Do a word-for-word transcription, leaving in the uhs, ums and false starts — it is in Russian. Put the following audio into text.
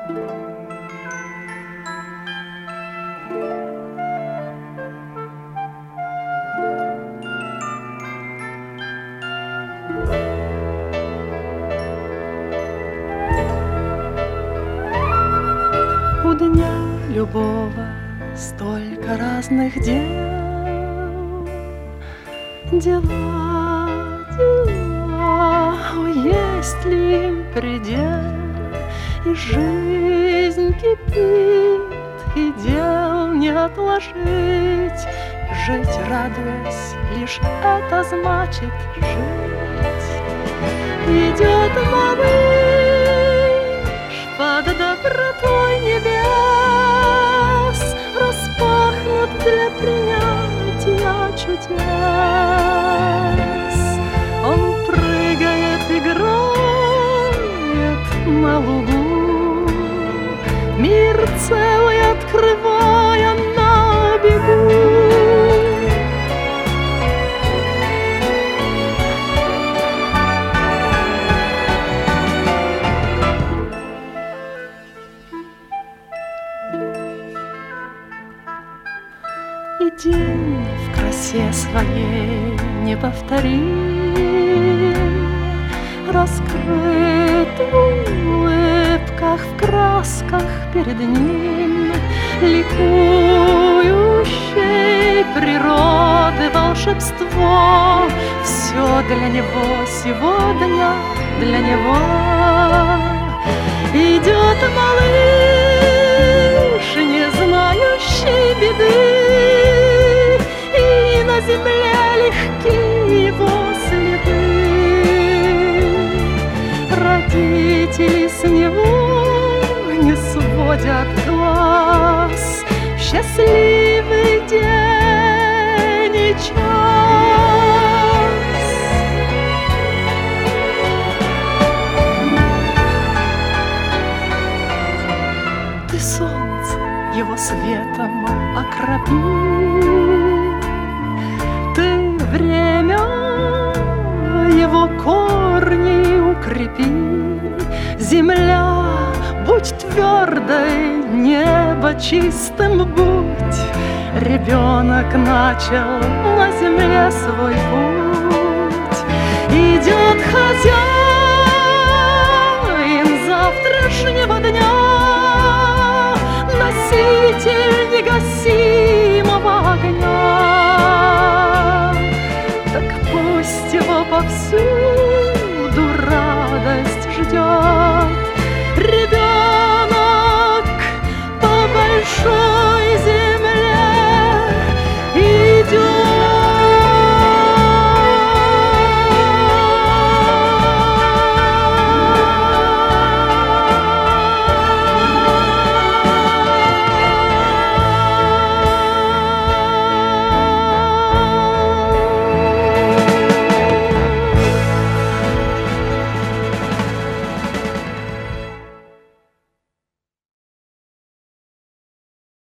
У дня любого столько разных дел. Дела, дела, о, есть ли им предел? И жизнь кипит, и дел не отложить. Жить, радуясь, лишь это значит жить. Идет малыш под добротой небес, распахнут для принятия чудес. Он прыгает, играет на лугу, мир целый открывая на бегу. И день в красе своей неповторим, раскрыт в улыбках, в красках перед ним, ликующей природы волшебство. Все для него сегодня, для него. Идет малыш, не знающий беды, на земле легки его следы. Родители с него не сводят глаз в счастливый день и час. Ты солнце его светом окропи, время его корни укрепи. Земля, будь твердой, небо чистым будь. Ребенок начал на земле свой путь. Идет хозяин